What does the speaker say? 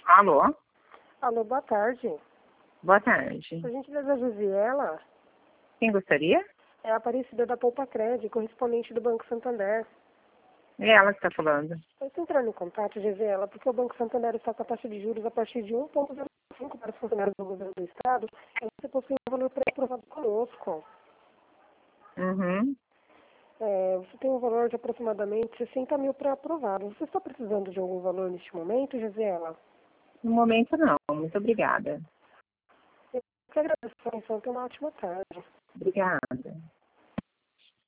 Alô? Alô, boa tarde. Boa tarde. A gentileza Josiela Quem gostaria? é a Aparecida da Poupa Crédito, correspondente do Banco Santander. É ela que está falando. Eu estou entrando em contato, Josiela, porque o Banco Santander está com a taxa de juros a partir de 1,05 para os funcionários do governo do Estado, e você possui um valor pré-aprovado conosco. Uhum. Você tem um valor de aproximadamente 60 mil pré-aprovado. Você está precisando de algum valor neste momento, Josiela? No momento não. Muito obrigada. Eu que agradeço a atenção. Tenha uma ótima tarde. Obrigada.